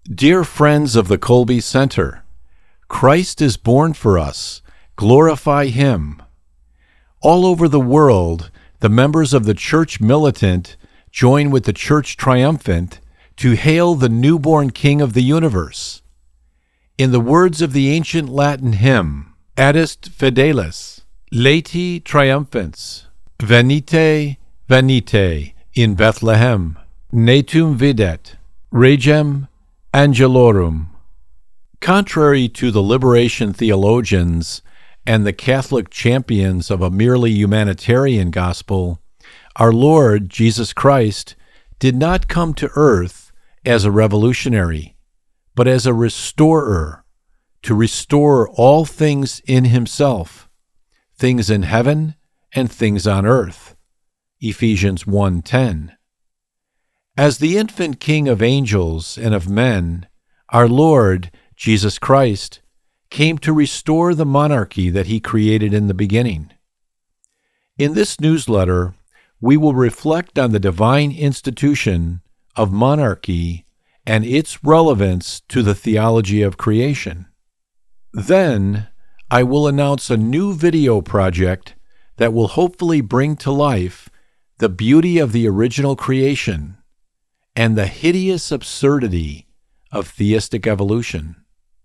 Dear friends of the Colby Center, Christ is born for us. Glorify Him. All over the world, the members of the Church Militant join with the Church Triumphant to hail the newborn King of the universe. In the words of the ancient Latin hymn, Adest Fidelis, Laeti Triumphans, Venite, venite, in Bethlehem, natum videt, regem angelorum. Contrary to the liberation theologians and the Catholic champions of a merely humanitarian gospel, our Lord Jesus Christ did not come to earth as a revolutionary, but as a restorer, to restore all things in Himself, things in heaven and things on earth. Ephesians 1:10. As the infant King of angels and of men, our Lord, Jesus Christ, came to restore the monarchy that He created in the beginning. In this newsletter, we will reflect on the divine institution of monarchy and its relevance to the theology of creation. Then, I will announce a new video project that will hopefully bring to life the beauty of the original creation and the hideous absurdity of theistic evolution.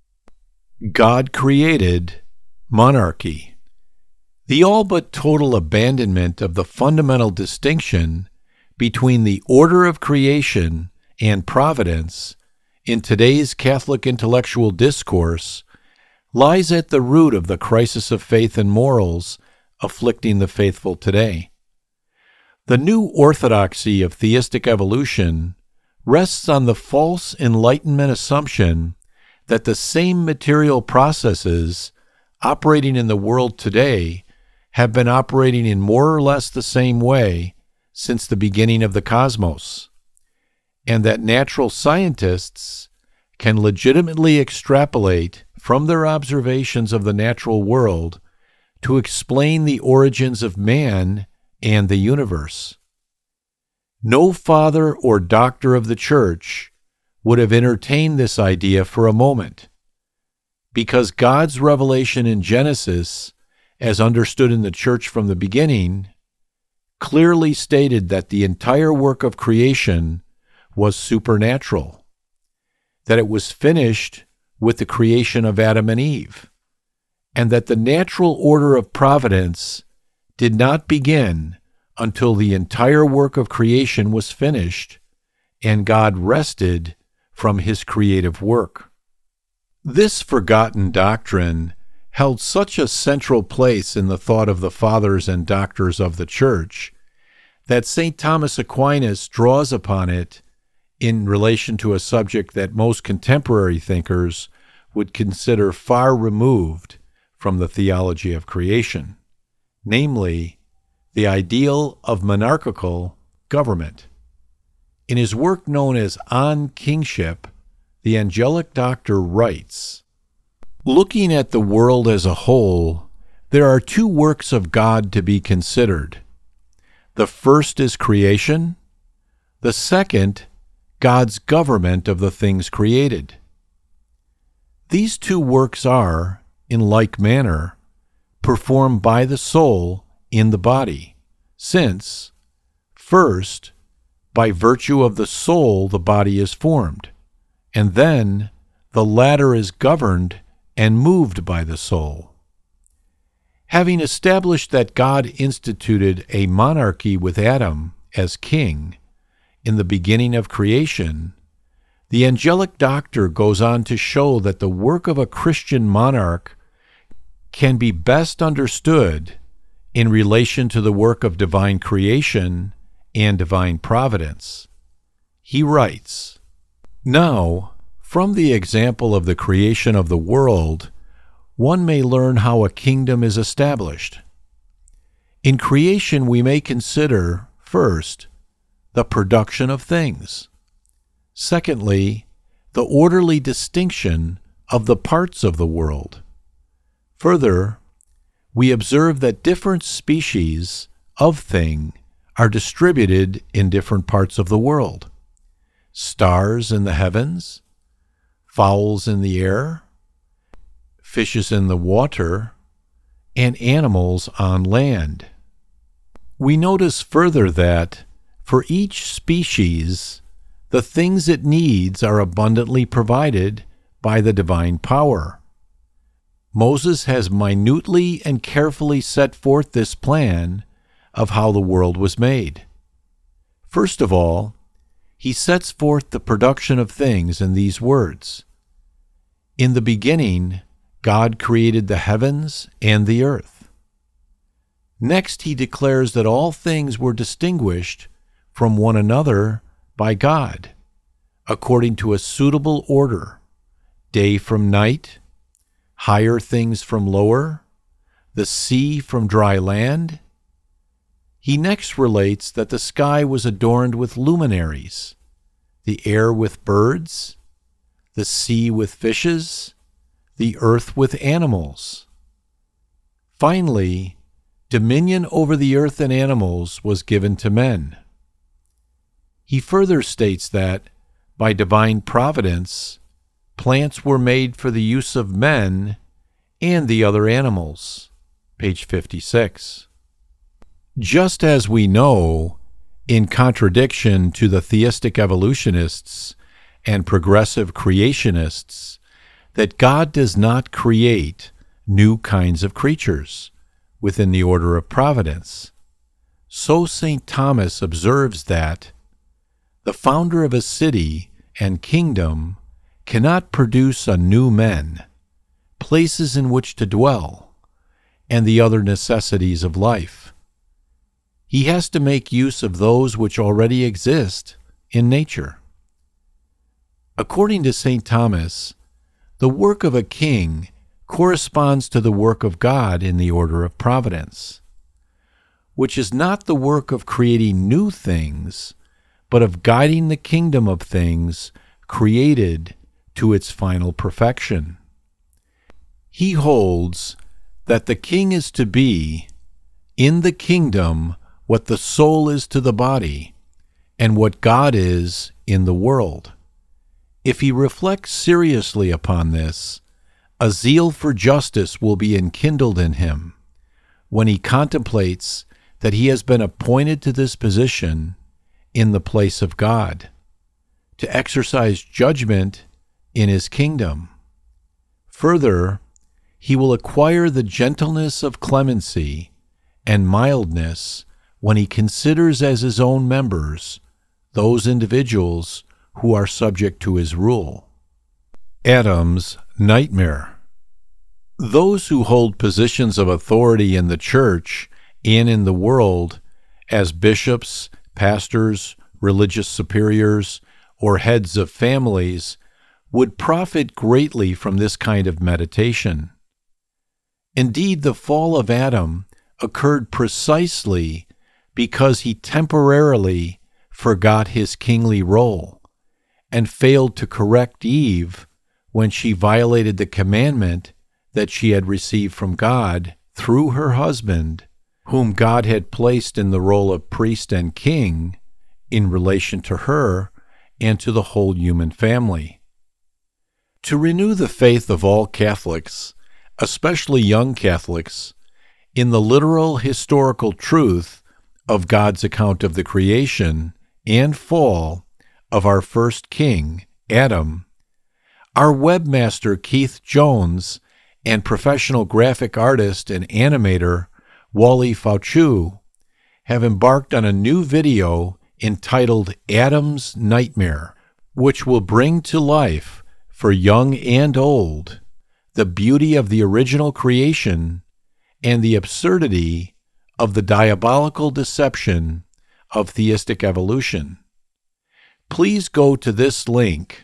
God created monarchy. The all but total abandonment of the fundamental distinction between the order of creation and providence in today's Catholic intellectual discourse lies at the root of the crisis of faith and morals afflicting the faithful today. The new orthodoxy of theistic evolution rests on the false Enlightenment assumption that the same material processes operating in the world today have been operating in more or less the same way since the beginning of the cosmos, and that natural scientists can legitimately extrapolate from their observations of the natural world to explain the origins of man and the universe. No father or doctor of the Church would have entertained this idea for a moment, because God's revelation in Genesis, as understood in the Church from the beginning, clearly stated that the entire work of creation was supernatural, that it was finished with the creation of Adam and Eve, and that the natural order of providence did not begin until the entire work of creation was finished and God rested from His creative work. This forgotten doctrine held such a central place in the thought of the fathers and doctors of the Church that St. Thomas Aquinas draws upon it in relation to a subject that most contemporary thinkers would consider far removed from the theology of creation, namely, the ideal of monarchical government. In his work known as On Kingship, the angelic doctor writes, "Looking at the world as a whole, there are two works of God to be considered. The first is creation, the second, God's government of the things created. These two works are, in like manner, performed by the soul in the body, since, first, by virtue of the soul the body is formed, and then the latter is governed and moved by the soul. Having established that God instituted a monarchy with Adam as king in the beginning of creation, the angelic doctor goes on to show that the work of a Christian monarch can be best understood in relation to the work of divine creation and divine providence. He writes, "Now, from the example of the creation of the world, one may learn how a kingdom is established. In creation we may consider, first, the production of things. Secondly, the orderly distinction of the parts of the world. Further, we observe that different species of thing are distributed in different parts of the world. Stars in the heavens, fowls in the air, fishes in the water, and animals on land. We notice further that, for each species, the things it needs are abundantly provided by the divine power. Moses has minutely and carefully set forth this plan of how the world was made. First of all, he sets forth the production of things in these words: "In the beginning, God created the heavens and the earth." Next, he declares that all things were distinguished from one another by God, according to a suitable order: day from night, higher things from lower, the sea from dry land. He next relates that the sky was adorned with luminaries, the air with birds, the sea with fishes, the earth with animals. Finally, dominion over the earth and animals was given to men. He further states that, by divine providence, plants were made for the use of men and the other animals. Page 56. Just as we know, in contradiction to the theistic evolutionists and progressive creationists, that God does not create new kinds of creatures within the order of providence, so St. Thomas observes that the founder of a city and kingdom cannot produce a new men, places in which to dwell, and the other necessities of life. He has to make use of those which already exist in nature. According to St. Thomas, the work of a king corresponds to the work of God in the order of providence, which is not the work of creating new things, but of guiding the kingdom of things created to its final perfection. He holds that the king is to be, in the kingdom, what the soul is to the body, and what God is in the world. If he reflects seriously upon this, a zeal for justice will be enkindled in him when he contemplates that he has been appointed to this position in the place of God, to exercise judgment in his kingdom. Further, he will acquire the gentleness of clemency and mildness when he considers as his own members those individuals who are subject to his rule. Adam's nightmare. Those who hold positions of authority in the church and in the world as bishops, pastors, religious superiors, or heads of families would profit greatly from this kind of meditation. Indeed, the fall of Adam occurred precisely because he temporarily forgot his kingly role and failed to correct Eve when she violated the commandment that she had received from God through her husband, whom God had placed in the role of priest and king in relation to her and to the whole human family. To renew the faith of all Catholics, especially young Catholics, in the literal historical truth of God's account of the creation and fall of our first king, Adam, our webmaster Keith Jones and professional graphic artist and animator Wally Fauchu have embarked on a new video entitled Adam's Nightmare, which will bring to life, for young and old, the beauty of the original creation and the absurdity of the diabolical deception of theistic evolution. Please go to this link,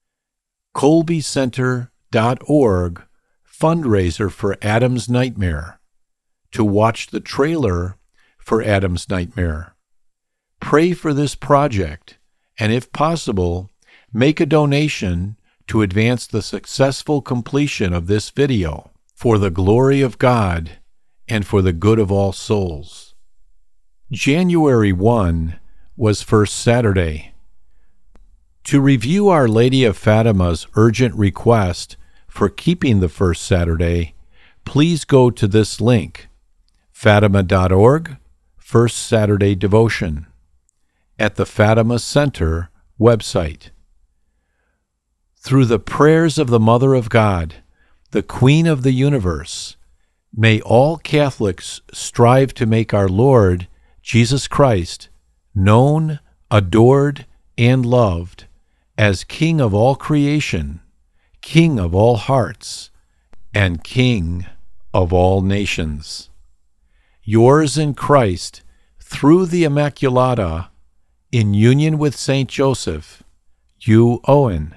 colbycenter.org fundraiser for Adam's Nightmare, to watch the trailer for Adam's Nightmare. Pray for this project, and if possible, make a donation to advance the successful completion of this video for the glory of God and for the good of all souls. January 1 was First Saturday. To review Our Lady of Fatima's urgent request for keeping the first Saturday, please go to this link, fatima.org, First Saturday Devotion, at the Fatima Center website. Through the prayers of the Mother of God, the Queen of the universe, may all Catholics strive to make our Lord, Jesus Christ, known, adored, and loved as King of all creation, King of all hearts, and King of all nations. Yours in Christ, through the Immaculata, in union with Saint Joseph, Hugh Owen.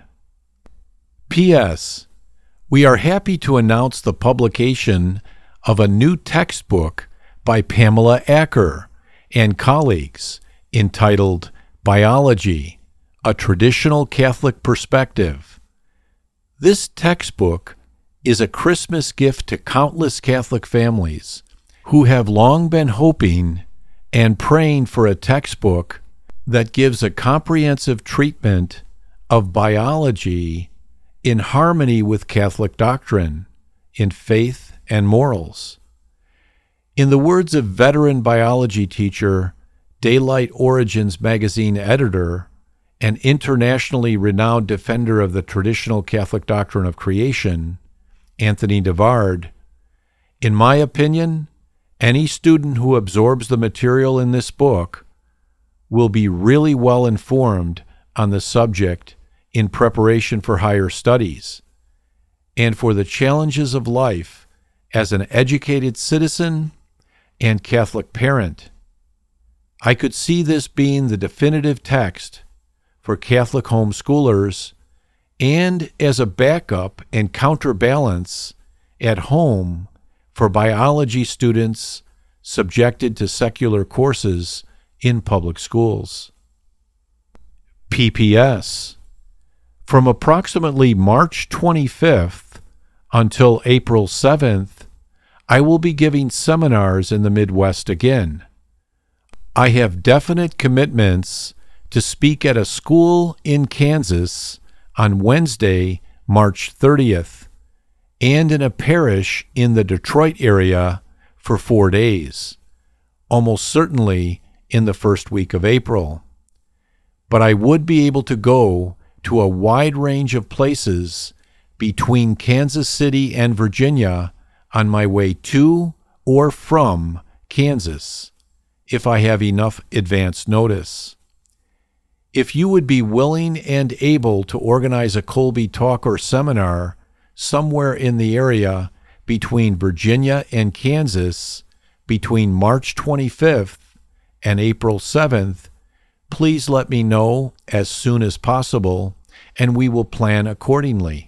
P.S. We are happy to announce the publication of a new textbook by Pamela Acker and colleagues entitled Biology, A Traditional Catholic Perspective. This textbook is a Christmas gift to countless Catholic families who have long been hoping and praying for a textbook that gives a comprehensive treatment of biology in harmony with Catholic doctrine, in faith and morals. In the words of veteran biology teacher, Daylight Origins magazine editor, and internationally renowned defender of the traditional Catholic doctrine of creation, Anthony Devard, in my opinion, any student who absorbs the material in this book will be really well informed on the subject in preparation for higher studies and for the challenges of life as an educated citizen and Catholic parent. I could see this being the definitive text for Catholic homeschoolers and as a backup and counterbalance at home for biology students subjected to secular courses in public schools. PPS. From approximately March 25th until April 7th, I will be giving seminars in the Midwest again. I have definite commitments to speak at a school in Kansas on Wednesday, March 30th, and in a parish in the Detroit area for 4 days, almost certainly in the first week of April. But I would be able to go to a wide range of places between Kansas City and Virginia on my way to or from Kansas, if I have enough advance notice. If you would be willing and able to organize a Kolbe talk or seminar somewhere in the area between Virginia and Kansas between March 25th and April 7th, please let me know as soon as possible, and we will plan accordingly.